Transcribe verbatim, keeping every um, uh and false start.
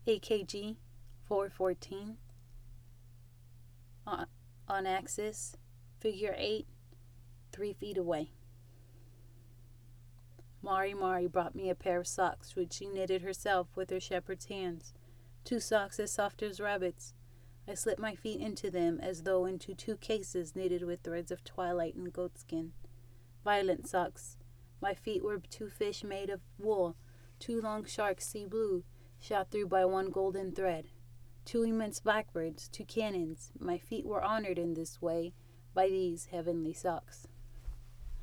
A K G four fourteen. On, on axis, figure eight, three feet away. Mari Mari brought me a pair of socks which she knitted herself with her shepherd's hands. Two socks as soft as rabbits. I slipped my feet into them as though into two cases knitted with threads of twilight and goatskin. Violet socks. My feet were two fish made of wool, two long sharks sea blue, shot through by one golden thread. Two immense blackbirds, two cannons. My feet were honored in this way by these heavenly socks.